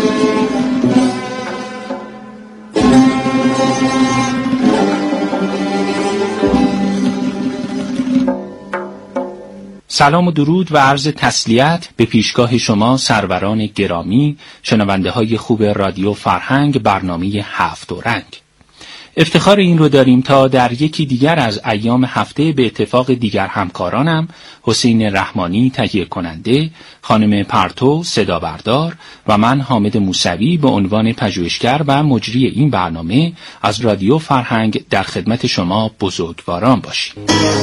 سلام و درود و عرض تسلیت به پیشگاه شما سروران گرامی، شنونده های خوب رادیو فرهنگ، برنامه هفت و رنگ. افتخار این رو داریم تا در یکی دیگر از ایام هفته به اتفاق دیگر همکارانم حسین رحمانی تهیه کننده، خانم پرتو صدا بردار و من حامد موسوی به عنوان پژوهشگر و مجری این برنامه از رادیو فرهنگ در خدمت شما بزرگواران باشیم.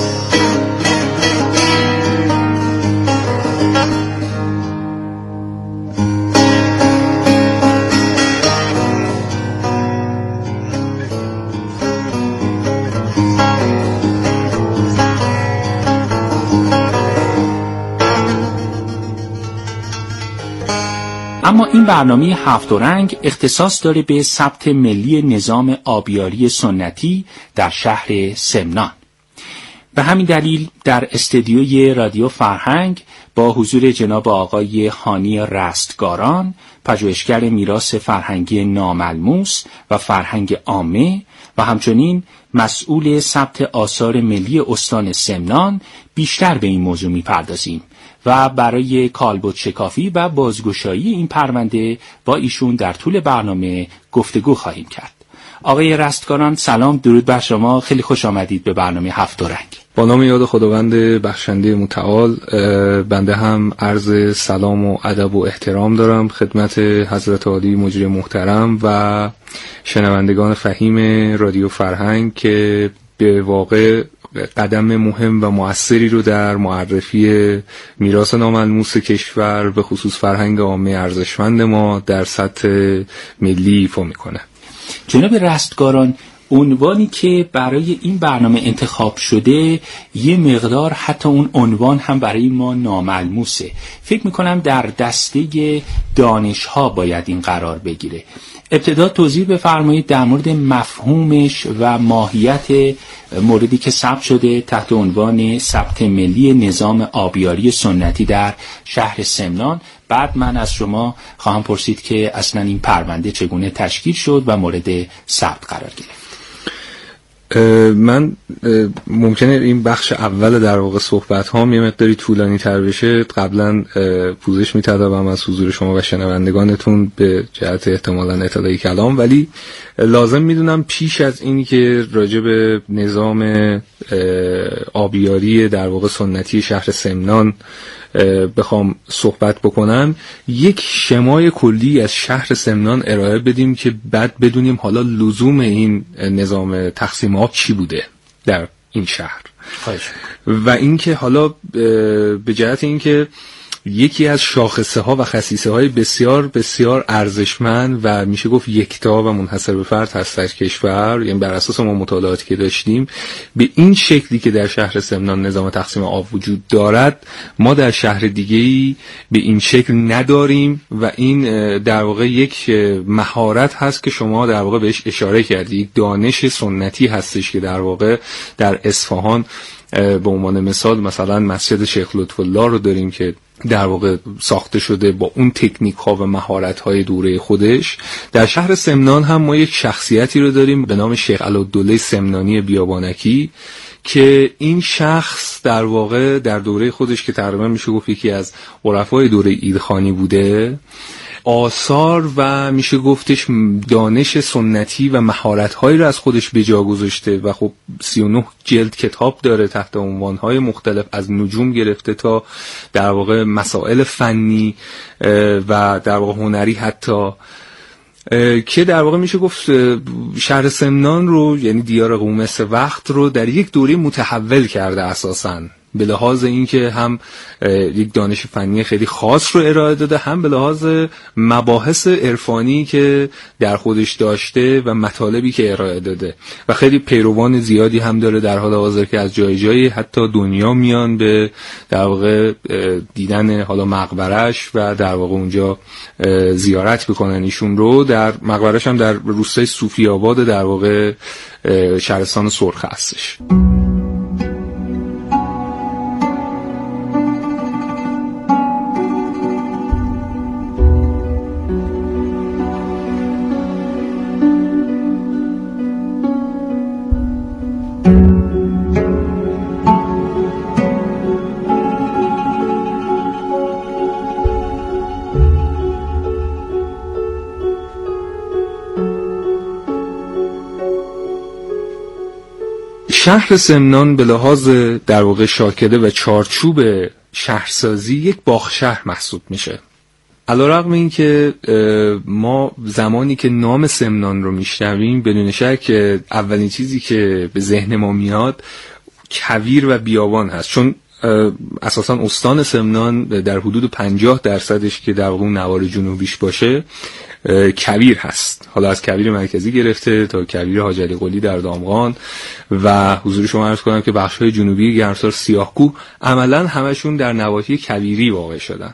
اما این برنامه هفت و رنگ اختصاص داره به ثبت ملی نظام آبیاری سنتی در شهر سمنان. به همین دلیل در استدیوی رادیو فرهنگ با حضور جناب آقای هانی رستگاران، پژوهشگر میراث فرهنگی ناملموس و فرهنگ عامه و همچنین مسئول ثبت آثار ملی استان سمنان بیشتر به این موضوع می‌پردازیم و برای کالبد شکافی و بازگشایی این پرونده با ایشون در طول برنامه گفتگو خواهیم کرد. آقای رستگاران سلام، درود بر شما، خیلی خوش آمدید به برنامه هفت و رنگ. با نام یاد خداوند بخشنده متعال، بنده هم عرض سلام و ادب و احترام دارم خدمت حضرت عالی مجری محترم و شنوندگان فهیم رادیو فرهنگ که به واقع قدم مهم و مؤثری رو در معرفی میراث ناملموس کشور به خصوص فرهنگ عامه ارزشمند ما در سطح ملی ایفا میکنه. جناب رستگاران، عنوانی که برای این برنامه انتخاب شده یه مقدار حتی اون عنوان هم برای ما ناملموسه. فکر میکنم در دسته دانش‌ها باید این قرار بگیره. ابتدا توضیح بفرمایید در مورد مفهومش و ماهیت موردی که ثبت شده تحت عنوان ثبت ملی نظام آبیاری سنتی در شهر سمنان. بعد من از شما خواهم پرسید که اصلا این پرونده چگونه تشکیل شد و مورد ثبت قرار گرفت. من ممکنه این بخش اول در واقع صحبت ها یه مقداری طولانی تر بشه. قبلا پوزش می‌طلبم از حضور شما و شنوندگانتون به جهت احتمالاً اطلاعی کلام، ولی لازم میدونم پیش از اینی که راجع به نظام آبیاری در واقع سنتی شهر سمنان بخوام صحبت بکنم، یک شمای کلی از شهر سمنان ارائه بدیم که بعد بدونیم حالا لزوم این نظام تقسیم آب چی بوده در این شهر. و اینکه حالا به جهت اینکه یکی از شاخصه ها و خصیصه های بسیار بسیار ارزشمند و میشه گفت یکتا و منحصر به فرد هست در کشور، یعنی بر اساس ما مطالعاتی که داشتیم به این شکلی که در شهر سمنان نظام تقسیم آب وجود دارد ما در شهر دیگه‌ای به این شکل نداریم و این در واقع یک مهارت هست که شما در واقع بهش اشاره کردید. یک دانش سنتی هستش که در واقع در اصفهان به عنوان مثلا مسجد شیخ لطف‌الله رو داریم که در واقع ساخته شده با اون تکنیک ها و مهارت های دوره خودش. در شهر سمنان هم ما یک شخصیتی رو داریم به نام شیخ علالدوله سمنانی بیابانکی که این شخص در واقع در دوره خودش که تقریبا میشه گفت یکی از عرفای دوره ایلخانی بوده، آثار و میشه گفتش دانش سنتی و مهارت‌هایی رو از خودش به جا گذاشته و خب 39 جلد کتاب داره تحت عنوان‌های مختلف، از نجوم گرفته تا در واقع مسائل فنی و در واقع هنری حتی، که در واقع میشه گفت شهر سمنان رو یعنی دیار قومس وقت رو در یک دوره متحول کرده اساساً، به لحاظ اینکه هم یک دانش فنی خیلی خاص رو ارائه داده، هم به لحاظ مباحث عرفانی که در خودش داشته و مطالبی که ارائه داده و خیلی پیروان زیادی هم داره در حال حاضر که از جای جایی حتی دنیا میان به در واقع دیدن حالا مقبرش و در واقع اونجا زیارت بکنن ایشون رو. در مقبرش هم در روستای صوفی آباد در واقع شهرستان سرخ هستش. شهر سمنان به لحاظ در واقع شاکله و چارچوب شهرسازی یک باغ شهر محسوب میشه. علیرغم این که ما زمانی که نام سمنان رو میشنویم بدون شک اولین چیزی که به ذهن ما میاد کویر و بیابان هست، چون اساساً استان سمنان در حدود 50% که در واقع نوار جنوبیش باشه کویر هست. حالا از کویر مرکزی گرفته تا کویر حاج علی قلی در دامغان و حضور شما عرض کنم که بخش‌های جنوبی گرمسار سیاه‌کوه عملاً همشون در نواحی کویری واقع شدن.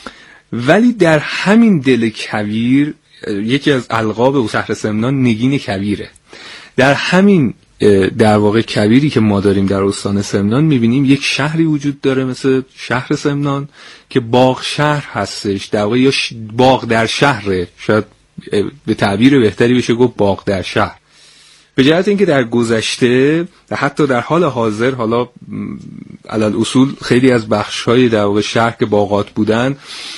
ولی در همین دل کویر یکی از القاب شهر سمنان نگین کویره. در همین در واقع کویری که ما داریم در استان سمنان میبینیم یک شهری وجود داره مثل شهر سمنان که باغ شهر هستش، در واقع یا باغ در شهره، شاید به تعبیر بهتری بشه گفت باغ در شهر، به جهت اینکه در گذشته و حتی در حال حاضر حالا علل اصول خیلی از بخش‌های در واقع شهر که باغات بودن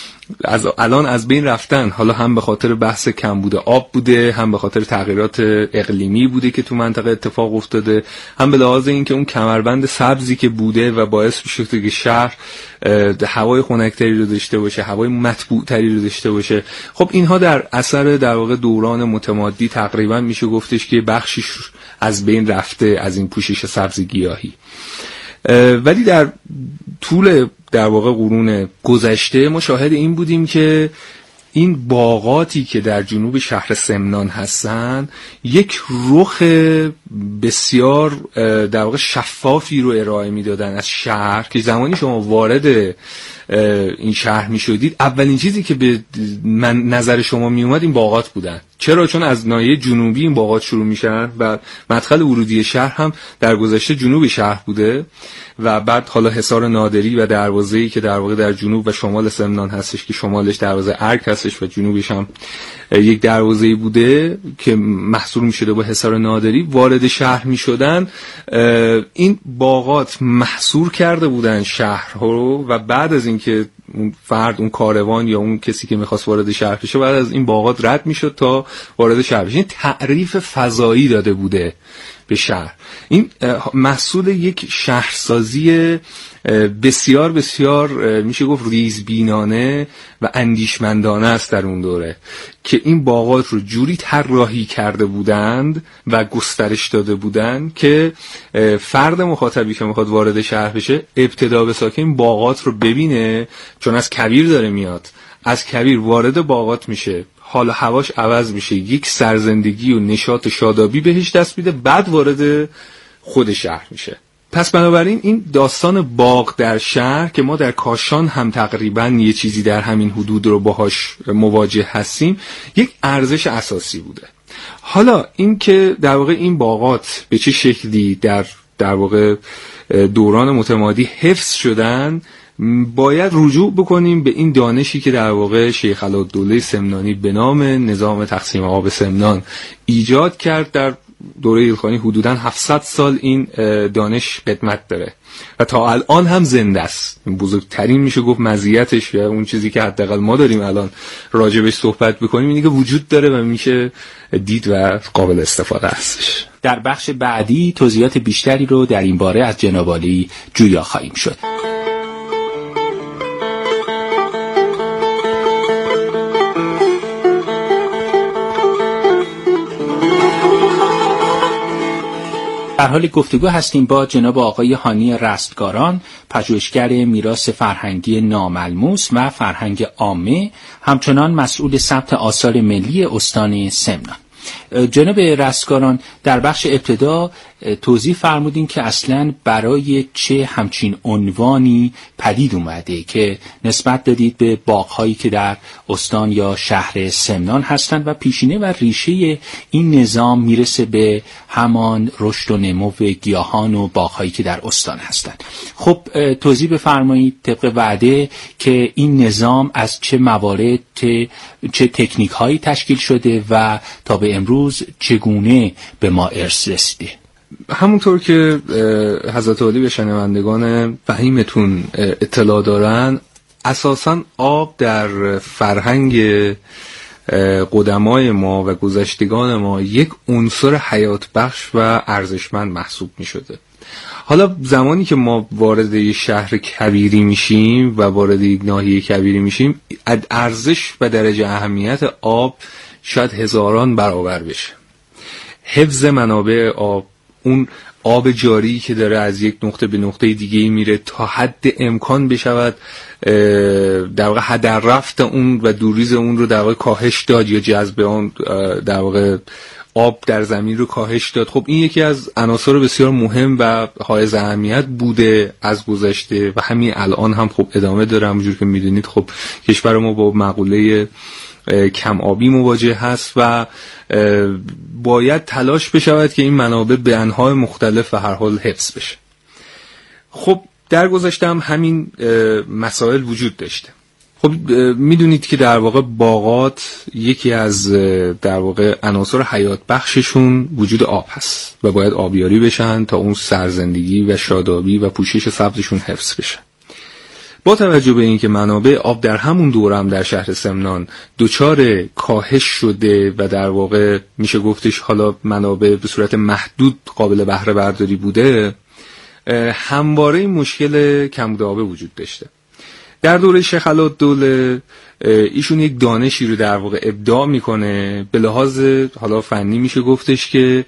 الان از بین رفتن، حالا هم به خاطر بحث کمبود آب بوده، هم به خاطر تغییرات اقلیمی بوده که تو منطقه اتفاق افتاده، هم به لحاظ اینکه اون کمربند سبزی که بوده و باعث می‌شده که شهر هوای خنک‌تری رو داشته باشه، هوای مطبوع‌تری رو داشته باشه. خب اینها در اثر در واقع دوران متمادی تقریبا میشه گفتش که بخشیش از بین رفته از این پوشش سبز گیاهی. ولی در طول در واقع قرون گذشته ما شاهد این بودیم که این باغاتی که در جنوب شهر سمنان هستن یک رخ بسیار در واقع شفافی رو ارائه میدادن از شهر که زمانی شما وارد این شهر می شدید اولین چیزی که به نظر شما می اومد این باغات بودن. چرا؟ چون از ناحیه جنوبی این باغات شروع میشن و مدخل ورودی شهر هم در گذشته جنوب شهر بوده و بعد حالا حصار نادری و دروازه‌ای که در واقع در جنوب و شمال سمنان هستش که شمالش دروازه ارگ هستش و جنوبش هم یک دروازه‌ای بوده که محصور می‌شده با حصار نادری، وارد شهر می‌شدن این باغات محصور کرده بودن شهر رو و بعد از اینکه اون فرد، اون کاروان یا اون کسی که می‌خواست وارد شهر بشه بعد از این باغات رد می‌شد تا وارد شهر بشه. این تعریف فضایی داده بوده به شهر. این محصول یک شهرسازی بسیار بسیار میشه گفت ریزبینانه و اندیشمندانه است در اون دوره که این باغات رو جوری طراحی کرده بودند و گسترش داده بودند که فرد مخاطبی که میخواد وارد شهر بشه ابتدا به ساکن باغات رو ببینه، چون از کویر داره میاد، از کویر وارد باغات میشه، حال هواش عوض میشه، یک سرزندگی و نشاط شادابی بهش دست میده، بعد وارد خود شهر میشه. پس بنابراین این داستان باغ در شهر که ما در کاشان هم تقریبا یه چیزی در همین حدود رو باهاش مواجه هستیم یک ارزش اساسی بوده. حالا این که در واقع این باغات به چه شکلی در واقع دوران متمادی حفظ شدن باید رجوع بکنیم به این دانشی که در واقع شیخ علاءالدوله سمنانی به نام نظام تقسیم آب سمنان ایجاد کرد. در دوره ایلخانی حدوداً 700 سال این دانش خدمت داره و تا الان هم زنده است. بزرگترین میشه گفت مزیتش یا اون چیزی که حداقل ما داریم الان راجبش صحبت بکنیم اینه که وجود داره و میشه دید و قابل استفاده هستش. در بخش بعدی توضیحات بیشتری رو در این باره از جناب عالی جویا خواهیم شد. در حال گفتگو هستیم با جناب آقای هانی رستگاران، پژوهشگر میراث فرهنگی ناملموس و فرهنگ عامه، همچنان مسئول ثبت آثار ملی استان سمنان. جناب رستگاران، در بخش ابتدا توضیح فرمودین که اصلاً برای چه همچین عنوانی پدید اومده که نسبت دادید به باغ‌هایی که در استان یا شهر سمنان هستند و پیشینه و ریشه این نظام میرسه به همان رشد و نمو گیاهان و باغ‌هایی که در استان هستند. خب توضیح بفرمایید طبق وعده که این نظام از چه موارد چه تکنیک‌هایی تشکیل شده و تا به امروز چگونه به ما ارث رسیده. همونطور که حضرت عالی به شنوندگان فهیمتون اطلاع دارن، اساساً آب در فرهنگ قدمای ما و گذشتگان ما یک عنصر حیات بخش و ارزشمند محسوب می شده. حالا زمانی که ما وارد یک شهر کبیری میشیم و وارد یک ناحیه کبیری میشیم، ارزش و درجه اهمیت آب شاید هزاران برابر بشه. حفظ منابع آب، اون آب جاری که داره از یک نقطه به نقطه دیگه میره تا حد امکان بشود در واقع هدر رفت اون و دوریز اون رو در واقع کاهش داد یا جذب اون در واقع آب در زمین رو کاهش داد. خب این یکی از عناصر بسیار مهم و حائز اهمیت بوده از گذشته و همین الان هم خب ادامه داره. همونجور که میدونید خب کشور ما با مقوله کم آبی مواجه هست و باید تلاش بشود که این منابع به انواع مختلف و هر حال حفظ بشه. خب در گذشته هم همین مسائل وجود داشته. خب میدونید که در واقع باغات یکی از در واقع عناصر حیات بخششون وجود آب هست و باید آبیاری بشن تا اون سرزندگی و شادابی و پوشش سبزشون حفظ بشه. با توجه به اینکه منابع آب در همون دوره هم در شهر سمنان دچار کاهش شده و در واقع میشه گفتش حالا منابع به صورت محدود قابل بهره برداری بوده، همواره این مشکل کمبود آب وجود داشته. در دوره شیخ علاءالدوله ایشون یک دانشی رو در واقع ابداع میکنه به لحاظ حالا فنی میشه گفتش که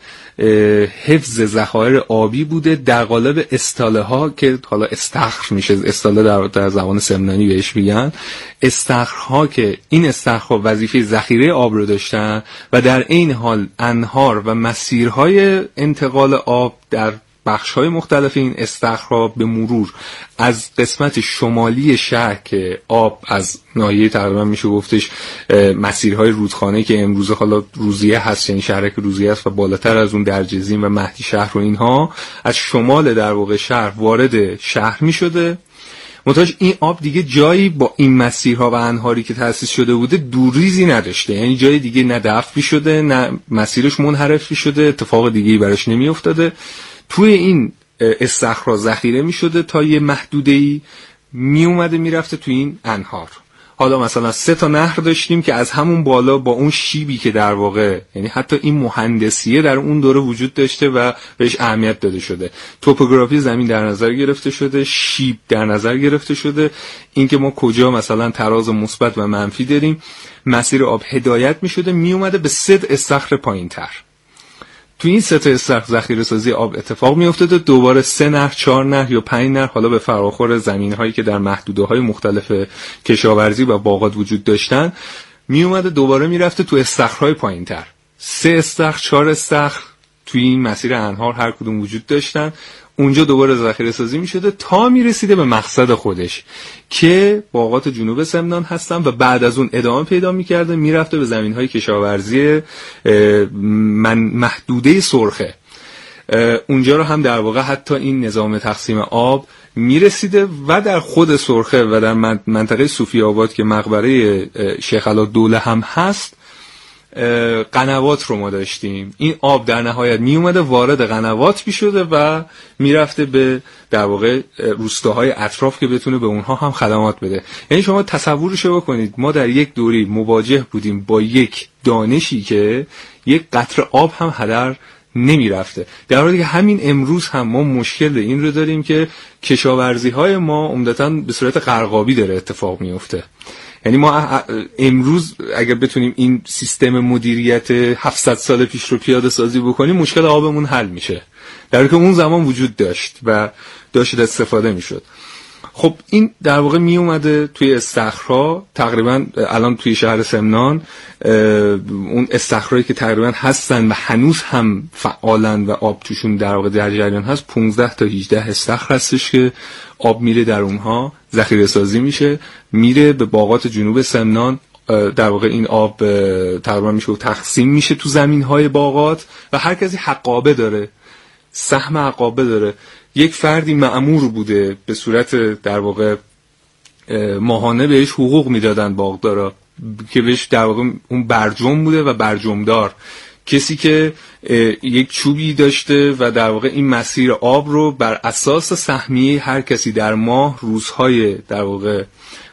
حفظ ذخایر آبی بوده در قالب استاله ها که حالا استخر میشه، استاله در زبان سمنانی بهش میگن، استخرها که این استخرها وظیفه ذخیره آب رو داشتن و در عین حال انهار و مسیرهای انتقال آب در بخش‌های مختلف این استخرها به مرور از قسمت شمالی شهر که آب از ناحیه تقریبا میشه گفتش مسیرهای رودخانه که امروزه حالا روزیه هست، یعنی شهرک روزیه است و بالاتر از اون درجزین و مهدی شهر و اینها، از شمال در واقع شهر وارد شهر میشده. منتها این آب دیگه جایی با این مسیرها و انهاری که تأسیس شده بوده دوریزی نداشته، یعنی جای دیگه نه دفع شده نه مسیرش منحرف شده، اتفاق دیگه‌ای براش نمی افتاده. توی این استخرها ذخیره می شده تا یه محدوده‌ای می اومده می رفته توی این انهار. حالا مثلا 3 نهر داشتیم که از همون بالا با اون شیبی که در واقع یعنی حتی این مهندسیه در اون دوره وجود داشته و بهش اهمیت داده شده. توپوگرافی زمین در نظر گرفته شده، شیب در نظر گرفته شده، اینکه ما کجا مثلا تراز مثبت و منفی داریم، مسیر آب هدایت می شده می اومده به 3 استخر پایین‌تر. تو این 3 استخر ذخیره سازی آب اتفاق می افتاده، دوباره 3 نهر 4 نهر یا 5 نهر حالا به فراخور زمین هایی که در محدوده‌های مختلف کشاورزی و باغات وجود داشتن می اومده دوباره می رفته تو استخرهای پایین‌تر. 3 استخر 4 استخر توی این مسیر انهار هر کدوم وجود داشتن، اونجا دوباره ذخیره سازی می شده تا می رسیده به مقصد خودش که باغات جنوب سمنان هستن و بعد از اون ادامه پیدا می کرده می رفته به زمین های کشاورزی محدوده سرخه. اونجا رو هم در واقع حتی این نظام تقسیم آب می رسیده و در خود سرخه و در منطقه صوفی آباد که مقبره شیخ علاءالدوله هم هست قنوات رو ما داشتیم. این آب در نهایت می اومده وارد قنوات می شده و می رفته به در واقع روستاهای اطراف که بتونه به اونها هم خدمات بده. یعنی شما تصورشو بکنید ما در یک دوری مواجه بودیم با یک دانشی که یک قطره آب هم هدر نمی رفته، در حالی که همین امروز هم ما مشکل این رو داریم که کشاورزی های ما عمدتاً به صورت قرقابی داره اتفاق می افته. یعنی ما امروز اگر بتونیم این سیستم مدیریت 700 سال پیش رو پیاده سازی بکنیم مشکل آبمون حل میشه، در حالی که اون زمان وجود داشت و داشت استفاده میشد. خب این در واقع می اومده توی استخرها تقریبا الان توی شهر سمنان اون استخرهایی که تقریبا هستن و هنوز هم فعالن و آب توشون در واقع در جریان هست 15 تا 18 استخر هستش که آب میره در اونها ذخیره سازی میشه، میره به باغات جنوب سمنان. در واقع این آب تقریبا میشه تقسیم میشه تو زمینهای باغات و هر کسی حقابه داره، سهم حقابه داره. یک فردی مأمور بوده به صورت در واقع ماهانه بهش حقوق میدادن باغدارا که بهش در واقع اون برجم بوده و برجمدار، کسی که یک چوبی داشته و در واقع این مسیر آب رو بر اساس سهمیه هر کسی در ماه روزهای در واقع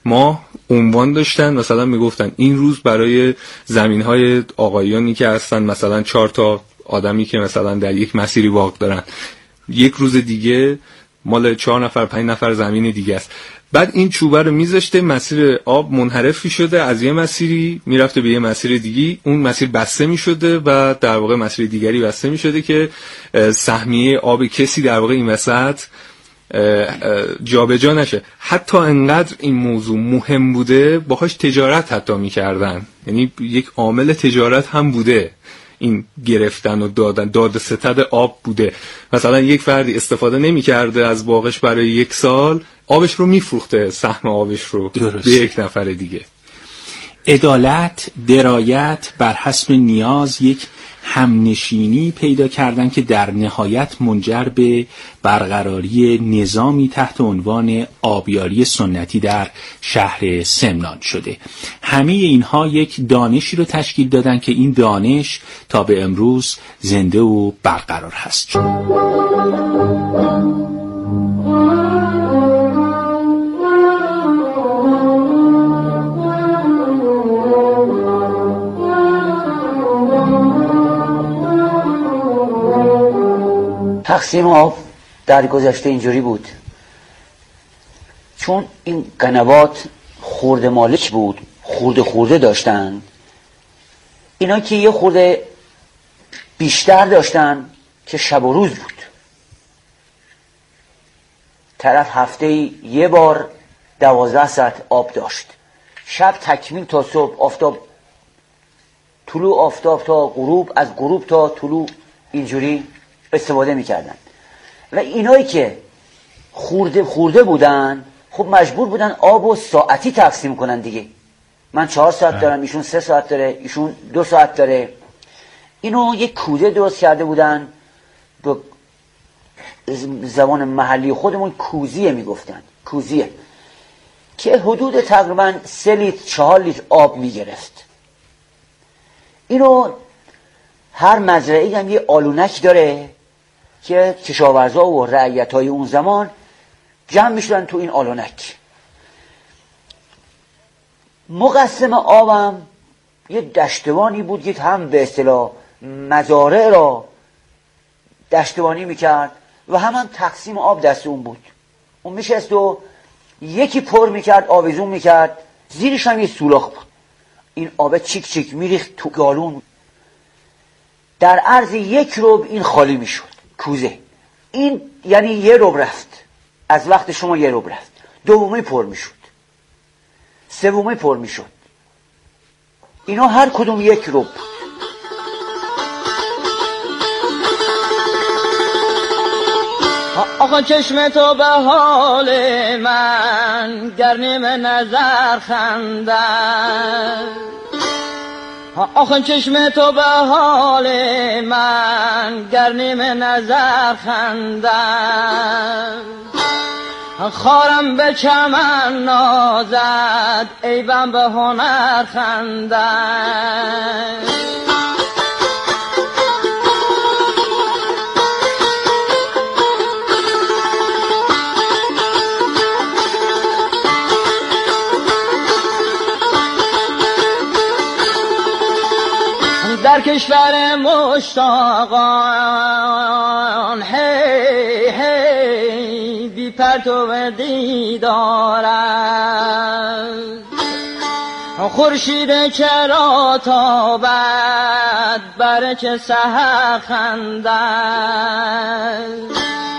ماه عنوان داشتن، مثلا میگفتن این روز برای زمین‌های آقایانی که هستن مثلا 4 تا آدمی که مثلا در یک مسیری واقع دارن، یک روز دیگه مال 4 نفر 5 نفر زمین دیگه است. بعد این چوبه رو میذاشته، مسیر آب منحرفی شده، از یه مسیری میرفته به یه مسیر دیگی، اون مسیر بسته میشده و در واقع مسیر دیگری بسته میشده که سهمیه آب کسی در واقع این وسط جابجا نشه. حتی انقدر این موضوع مهم بوده باهاش تجارت حتی میکردن، یعنی یک عامل تجارت هم بوده این گرفتن و داد ستد آب بوده. مثلا یک فردی استفاده نمی‌کرده از باغش برای 1 سال، آبش رو میفروخته، سهم آبش رو به یک نفر دیگه. عدالت، درایت، بر حسب نیاز یک همنشینی پیدا کردن که در نهایت منجر به برقراری نظامی تحت عنوان آبیاری سنتی در شهر سمنان شده. همه اینها یک دانشی رو تشکیل دادن که این دانش تا به امروز زنده و برقرار هست. تقسیم آب در گذشته اینجوری بود، چون این قنوات خورده مالک بود، خورده داشتن، اینا که یه خورده بیشتر داشتن که شب و روز بود، طرف هفته یه بار 12 ساعت آب داشت، شب تکمیل تا صبح، آفتاب طلوع آفتاب تا غروب، از غروب تا طلوع اینجوری استفاده میکردن. و اینایی که خورده بودن خب مجبور بودن آبو ساعتی تقسیم کنن دیگه. من 4 ساعت دارم، ایشون 3 ساعت داره، ایشون 2 ساعت داره. اینو یک کوزه درست کرده بودن، به زبان محلی خودمون کوزیه میگفتن، کوزیه، که حدود تقریبا 3 لیتر 4 لیتر آب میگرفت. اینو هر مزرعه‌ای هم یه آلونک داره که کشاورزا و رعیتای اون زمان جمع میشدن تو این آلونک. مقسم آبم یه دشتوانی بود که هم به اصطلاح مزارع را دشتوانی میکرد و هم تقسیم آب دست اون بود. اون میشست و یکی پر میکرد، آویزون میکرد، زیرش هم یه سوراخ بود، این آب چیک چیک میریخت تو گالون. در عرض 1 ربع این خالی میشد کوزه. این یعنی 1 ربع رفت، از وقت شما 1 ربع رفت. دومی پر میشد، سومی پر میشد. اینا هر کدوم 1 ربع. آخه چشم تو به حال من گرنیم نظر خندن، آخه چشم تو به حال من گرنیم نظر خندن، خارم به چمن نازد عیبم به هنر خندن. در کشور مشتاقان هی هی بی پرتو دیدارند، خورشید چرا تابد بر چه سحر خندند.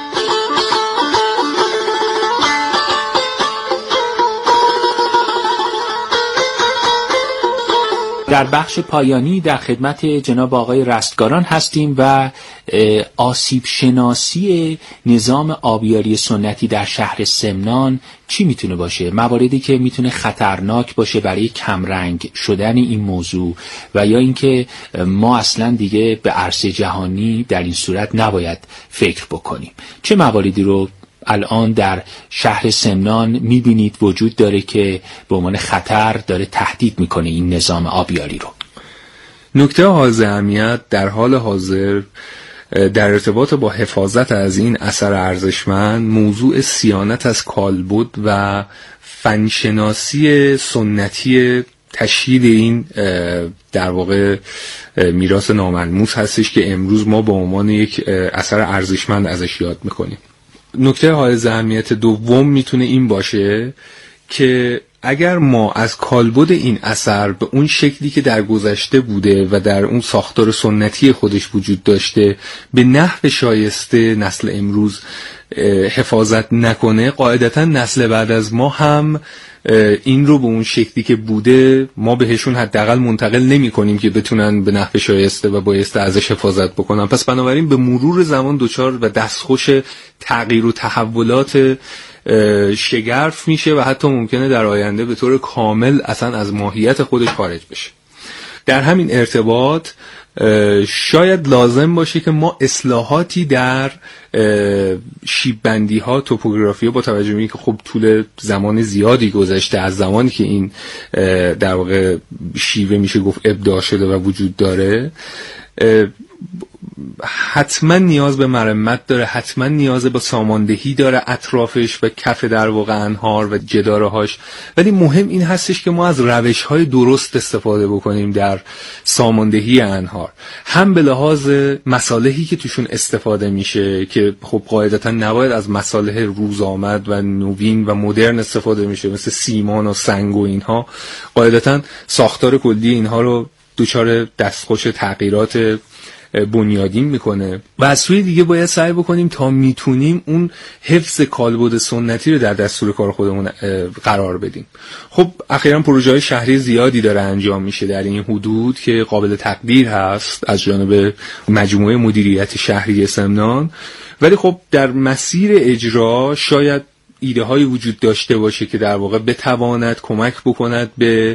در بخش پایانی در خدمت جناب آقای رستگاران هستیم و آسیب شناسی نظام آبیاری سنتی در شهر سمنان چی میتونه باشه؟ مواردی که میتونه خطرناک باشه برای کمرنگ شدن این موضوع و یا اینکه ما اصلا دیگه به عرصه جهانی در این صورت نباید فکر بکنیم. چه مواردی رو الان در شهر سمنان میبینید وجود داره که به عنوان خطر داره تهدید میکنه این نظام آبیاری رو؟ نکته حائز اهمیت در حال حاضر در ارتباط با حفاظت از این اثر ارزشمند موضوع صیانت از کالبد و فنشناسی سنتی تشیید این در واقع میراث ناملموس هستش که امروز ما به عنوان یک اثر ارزشمند ازش یاد میکنیم. نکته حائز اهمیت دوم میتونه این باشه که اگر ما از کالبد این اثر به اون شکلی که در گذشته بوده و در اون ساختار سنتی خودش وجود داشته به نحو شایسته نسل امروز حفاظت نکنه، قاعدتا نسل بعد از ما هم این رو به اون شکلی که بوده ما بهشون حداقل منتقل نمی کنیم که بتونن به نحو شایسته و بایسته ازش حفاظت بکنن. پس بنابراین به مرور زمان دچار و دستخوش تغییر و تحولات شگرف میشه و حتی ممکنه در آینده به طور کامل اصلا از ماهیت خودش خارج بشه. در همین ارتباط شاید لازم باشه که ما اصلاحاتی در شیب‌بندی ها، توپوگرافی ها، با توجه به اینکه خب طول زمان زیادی گذشته از زمانی که این در واقع شیوه میشه گفت ابداع شده و وجود داره، حتما نیاز به مرمت داره، حتما نیاز به ساماندهی داره اطرافش و کف در واقع انهار و جدارهاش. ولی مهم این هستش که ما از روش‌های درست استفاده بکنیم در ساماندهی انهار، هم به لحاظ مصالحی که توشون استفاده میشه که خب قاعدتا نباید از مصالح روز آمد و نوین و مدرن استفاده میشه مثل سیمان و سنگ و اینها. قاعدتا ساختار کلی اینها رو دچار دستخوش تغییرات بنیادین میکنه و از سوی دیگه باید سعی بکنیم تا میتونیم اون حفظ کالبد سنتی رو در دستور کار خودمون قرار بدیم. خب اخیراً پروژه‌های شهری زیادی داره انجام میشه در این حدود که قابل تقدیر هست از جانب مجموعه مدیریت شهری سمنان، ولی خب در مسیر اجرا شاید ایده های وجود داشته باشه که در واقع بتواند کمک بکند به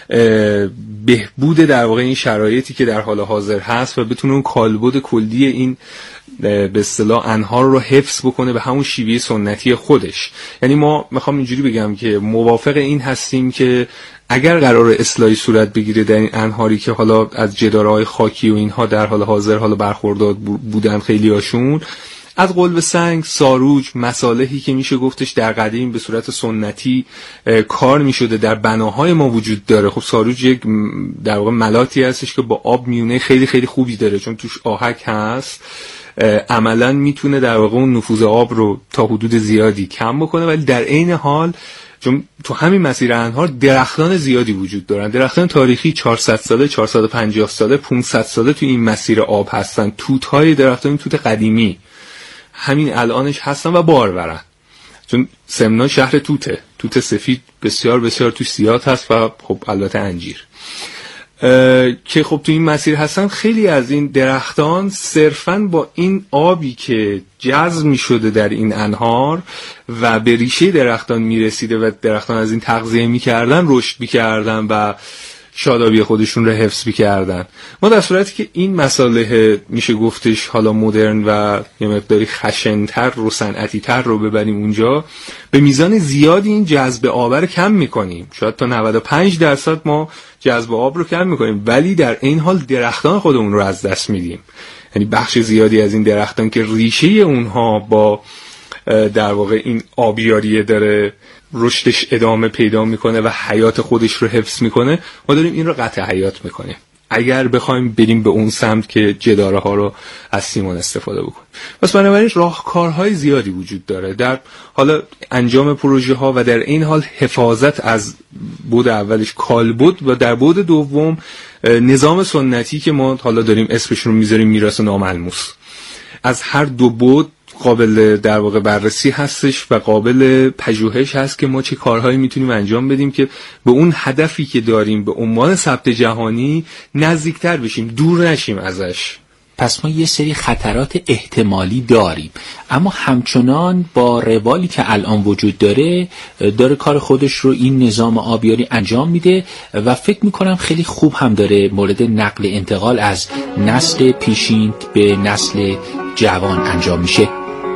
بهبود در واقع این شرایطی که در حال حاضر هست و بتونه اون کالبد کلی این به اصطلاح انهار رو حفظ بکنه به همون شیوه سنتی خودش. یعنی ما میخوام اینجوری بگم که موافق این هستیم که اگر قرار اصلاحی صورت بگیره در این انهاری که حالا از جدارهای خاکی و اینها در حال حاضر حالا برخوردار بودن خیلی هاشون، از قلب سنگ، ساروج، مصالحی که میشه گفتش در قدیم به صورت سنتی کار میشده در بناهای ما وجود داره. خب ساروج یک در واقع ملاتی هستش که با آب میونه خیلی خیلی خوبی داره چون توش آهک هست، عملا میتونه در واقع اون نفوذ آب رو تا حدود زیادی کم بکنه، ولی در عین حال چون تو همین مسیر انهار درختان زیادی وجود دارن، درختان تاریخی 400 ساله، 450 ساله، 500 ساله تو این مسیر آب هستن. توت‌های درختان توت قدیمی همین الانش هستن و بارورن، چون سمنان شهر توته، توت سفید بسیار بسیار توش زیاد هست و خب البته انجیر که خب تو این مسیر هستن. خیلی از این درختان صرفاً با این آبی که جذب می شده در این انهار و به ریشه درختان می رسیده و درختان از این تغذیه می کردن رشد می کردن و شادابی خودشون رو حفظ می‌کردن. ما در صورتی که این مساله میشه گفتش حالا مدرن و یه مقداری خشن‌تر و صنعتی‌تر رو ببریم اونجا، به میزان زیادی این جذب آب رو کم می‌کنیم. شاید تا 95% ما جذب آب رو کم می‌کنیم، ولی در این حال درختان خودمون رو از دست میدیم. یعنی بخش زیادی از این درختان که ریشه اونها با در واقع این آبیاریه داره رشدش ادامه پیدا میکنه و حیات خودش رو حفظ میکنه، ما داریم این رو قطع حیات میکنیم اگر بخوایم بریم به اون سمت که جداره ها رو از سیمان استفاده بکنیم. پس بنابراین راهکارهای زیادی وجود داره در حالا انجام پروژه ها و در این حال حفاظت از بود اولش کالبد و در بود دوم نظام سنتی که ما حالا داریم اسمش رو میذاریم میراث ناملموس. از هر دو بود قابل در واقع بررسی هستش و قابل پژوهش هست که ما چه کارهایی میتونیم انجام بدیم که به اون هدفی که داریم به عنوان ثبت جهانی نزدیکتر بشیم، دور نشیم ازش. پس ما یه سری خطرات احتمالی داریم، اما همچنان با روالی که الان وجود داره کار خودش رو این نظام آبیاری انجام میده و فکر میکنم خیلی خوب هم داره مورد نقل انتقال از نسل پیشین به نسل جوان انجام میشه.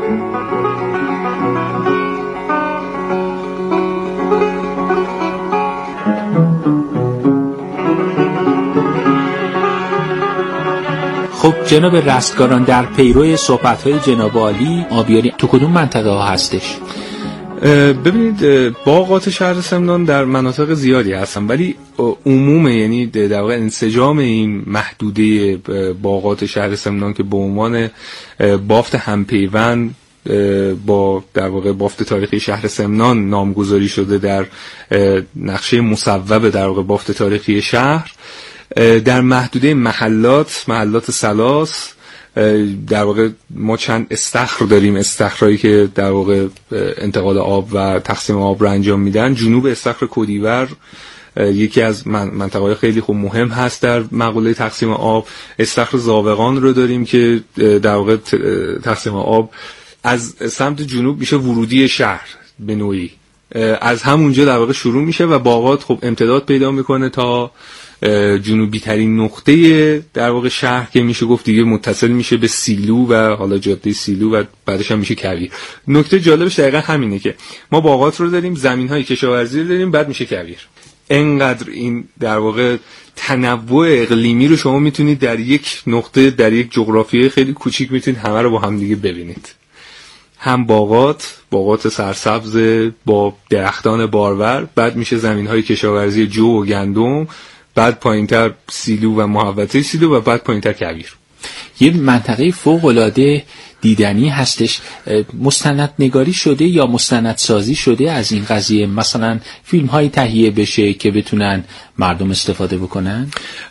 خب جناب رستگاران، در پیرو صحبت‌های جناب عالی آبیاری تو کدوم منطقه ها هستش؟ ببینید باغات شهر سمنان در مناطق زیادی هستن، ولی عموم یعنی در واقع انسجام این محدوده باغات شهر سمنان که به عنوان بافت همپیوند با در واقع بافت تاریخی شهر سمنان نامگذاری شده در نقشه مصوب در واقع بافت تاریخی شهر، در محدوده محلات سلاس در واقع ما چند استخر داریم، استخرایی که در واقع انتقال آب و تقسیم آب رو انجام میدن. جنوب استخر کدیور یکی از منطقه‌های خیلی خوب مهم هست در مقوله تقسیم آب. استخر زاوقان رو داریم که در واقع تقسیم آب از سمت جنوب میشه ورودی شهر به نوعی، از همونجا در واقع شروع میشه و باغات خب امتداد پیدا میکنه تا جنوبی ترین نقطه در واقع شهر که میشه گفت دیگه متصل میشه به سیلو و حالا جاده سیلو و بعدش هم میشه کویر. نکته جالبش دقیقا همینه که ما باغات رو داریم، زمین‌های کشاورزی رو داریم، بعد میشه کویر. انقدر این در واقع تنوع اقلیمی رو شما میتونید در یک نقطه، در یک جغرافیای خیلی کوچیک میتونید همه رو با هم دیگه ببینید. هم باغات سرسبز با درختان بارور، بعد میشه زمین‌های کشاورزی جو و گندم، بعد پایینتر سیلو و محوطه سیلو و بعد پایینتر کویر. یه منطقه فوق‌العاده دیدنی هستش. مستند نگاری شده یا مستند سازی شده از این قضیه؟ مثلا فیلم های تهیه بشه که بتونن مردم استفاده بکنن؟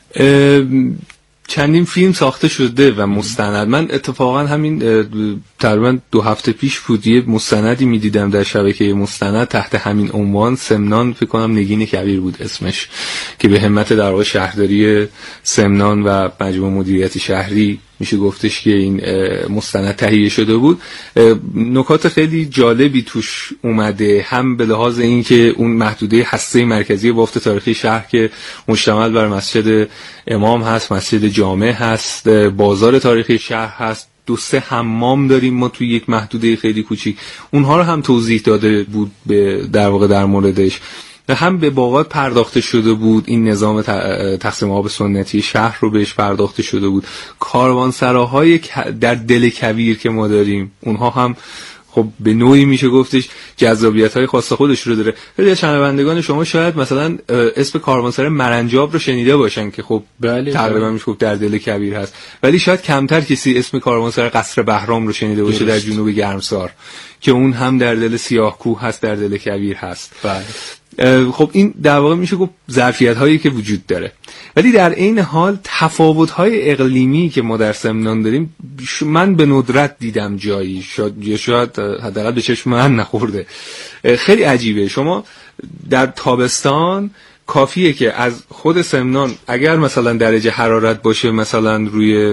چندین فیلم ساخته شده و مستند. من اتفاقا همین تقریبا 2 هفته پیش بود یه مستندی میدیدم در شبکه مستند تحت همین عنوان، سمنان، فکر کنم نگین کویر بود اسمش، که به همت در واقع شهرداری سمنان و مجموعه مدیریت شهری میشه گفتش که این مستند تهیه شده بود. نکات خیلی جالبی توش اومده، هم به لحاظ این که اون محدوده هسته مرکزی بافت تاریخی شهر که مشتمل بر مسجد امام هست، مسجد جامع هست، بازار تاریخی شهر هست، 2-3 حمام داریم ما توی یک محدوده خیلی کوچیک، اونها رو هم توضیح داده بود در واقع در موردش. هم به باغات پرداخته شده بود، این نظام تقسیم آب سنتی شهر رو بهش پرداخته شده بود. کاروانسراهای در دل کویر که ما داریم، اونها هم خب به نوعی میشه گفتش جذابیت‌های خاص خودش رو داره. خیلی از شنوندگان شما شاید مثلا اسم کاروانسرای مرنجاب رو شنیده باشن که خب تقریبا میشه گفت در دل کویر هست، ولی شاید کمتر کسی اسم کاروانسرای قصر بهرام رو شنیده باشه در جنوب گرمسار که اون هم در دل سیاه‌کوه هست، در دل کویر هست. بله. خب این در واقع میشه گفت ظرفیت‌هایی که وجود داره، ولی در این حال تفاوت‌های اقلیمی که ما در سمنان داریم من به ندرت دیدم جایی، شاید حداقل به چشم من نخورده. خیلی عجیبه. شما در تابستان کافیه که از خود سمنان اگر مثلا درجه حرارت باشه مثلا روی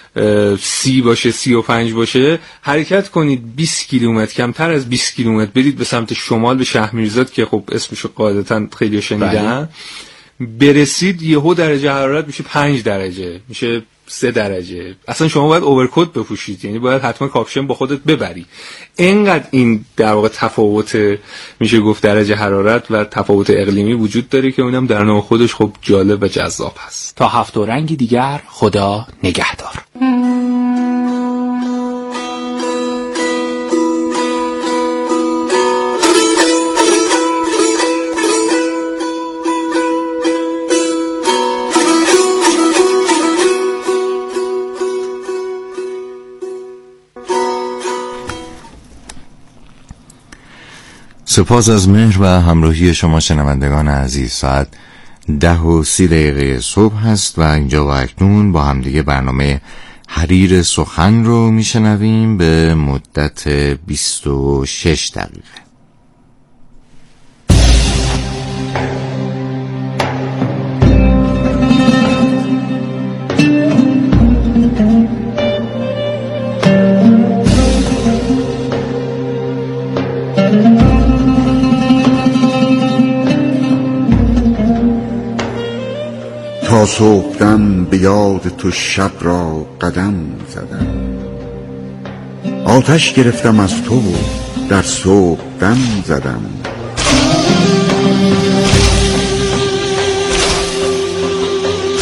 30 باشه، 35 باشه، حرکت کنید 20 کیلومتر، کمتر از 20 کیلومتر برید به سمت شمال به شهرمیرزاد که خب اسمشو قاعدتا خیلی شنیدن، برسید یهو درجه حرارت میشه 5 درجه، میشه 3 درجه. اصلا شما باید اوورکوت بپوشید، یعنی باید حتما کاپشن با خودت ببری. اینقدر این در واقع تفاوت میشه گفت درجه حرارت و تفاوت اقلیمی وجود داره که اونم در نوع خودش خب جالب و جذاب هست. تا هفت و رنگی دیگر، خدا نگهدار. سپاس از مهر و همراهی شما شنوندگان عزیز. ساعت 10:30 صبح هست و اینجا و اکنون با همدیگه برنامه حریر سخن رو میشنویم به مدت 26 دقیقه. تا صبحدم به یاد تو شب را قدم زدم، آتش گرفتم از تو در صبحدم زدم.